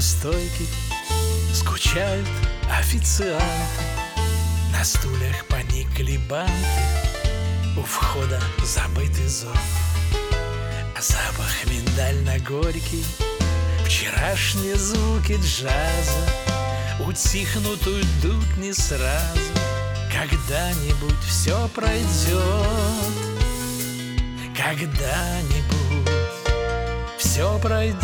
стойки скучают официанты, на стульях поникли банты, у входа забытый зонт. А запах миндально-горький, вчерашние звуки джаза утихнут, уйдут не сразу. Когда-нибудь все пройдет, когда-нибудь все пройдет.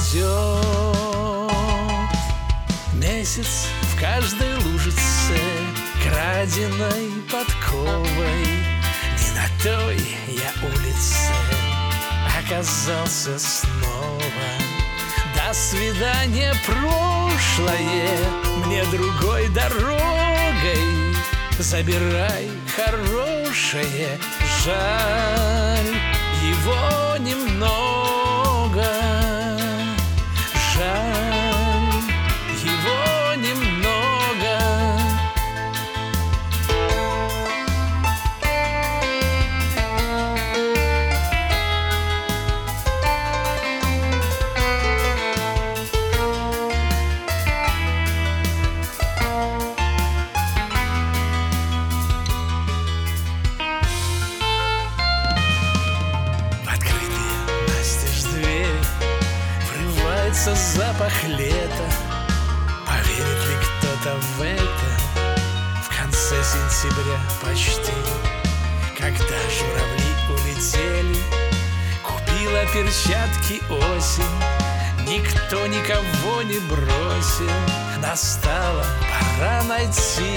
Месяц в каждой лужице, краденой подковой, не на той я улице оказался снова. До свидания, прошлое, мне другой дорогой. Забирай хорошее, жаль, его немного. Жаль, его немного. Запах лета, поверит ли кто-то в это в конце сентября почти, когда журавли улетели? Купила перчатки осень, никто никого не бросил, настала пора найти.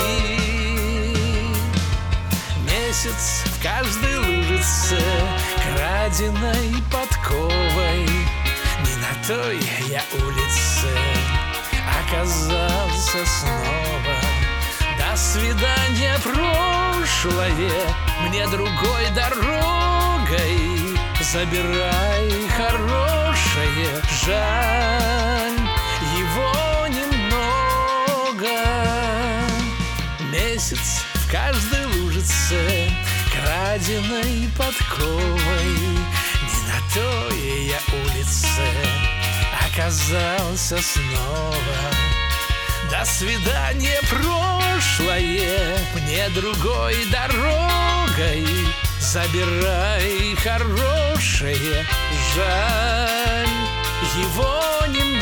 Месяц в каждой лужице, краденой подковой, не на той я улице оказался снова. До свидания, прошлое, мне другой дорогой. Забирай хорошее, жаль, его немного. Месяц в каждой лужице, краденой подковой, не на той я улице оказался снова. До свидания, прошлое, мне другой дорогой. Забирай хорошее, жаль, его немного.